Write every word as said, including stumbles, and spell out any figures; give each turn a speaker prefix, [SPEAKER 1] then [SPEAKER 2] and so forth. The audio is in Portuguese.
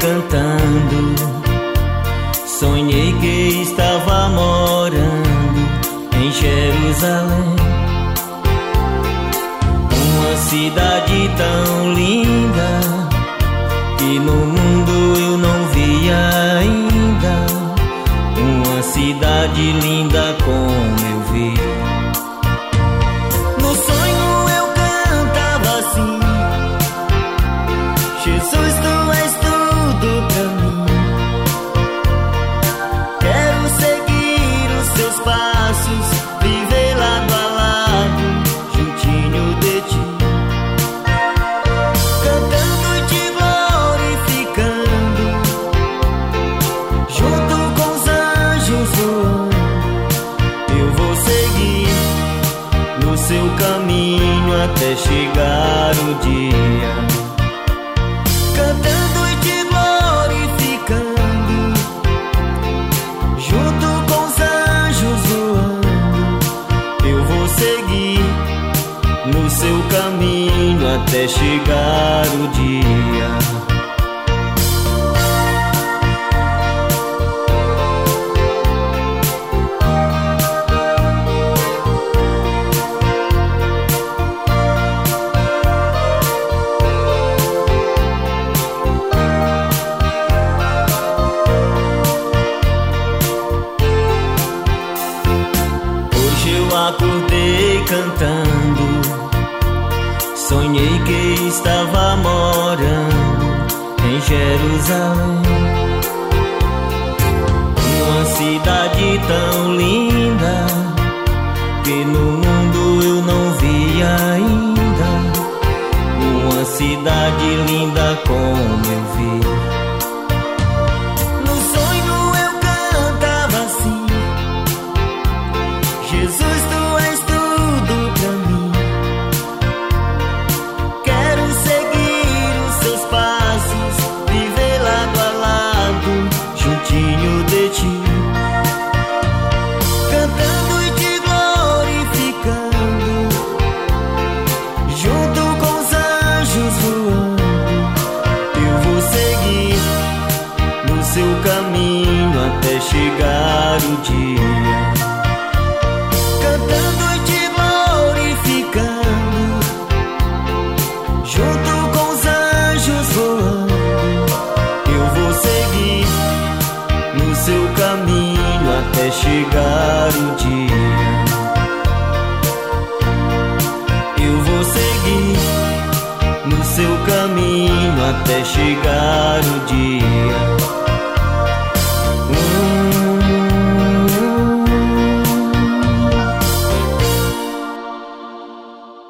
[SPEAKER 1] cantando, sonhei que estava morando em Jerusalém, uma cidade tão linda que no mundo eu não via ainda, uma cidade linda como eu vi. No sonho eu cantava assim: Jesus, tu és tudo pra mim. Quero seguir os teus passos, viver lado a lado, juntinho de ti, cantando e te glorificando, junto com os anjos voando. Eu vou seguir no seu caminho até chegar o dia, cantando e te glorificando, junto com os anjos voando. Eu vou seguir no seu caminho até chegar o dia. Acordei cantando, sonhei que estava morando em Jerusalém, uma cidade tão linda que no mundo eu não via ainda, uma cidade linda como eu vi. No sonho eu cantava assim: Jesus, tu és tudo pra mim. Quero seguir os seus passos, viver lado a lado, juntinho de ti, cantando e te glorificando, junto com os anjos voando. Eu vou seguir no seu caminho até chegar o dia, cantando e te glorificando, junto com os anjos voando. Eu vou seguir no seu caminho até chegar o dia. Eu vou seguir no seu caminho até chegar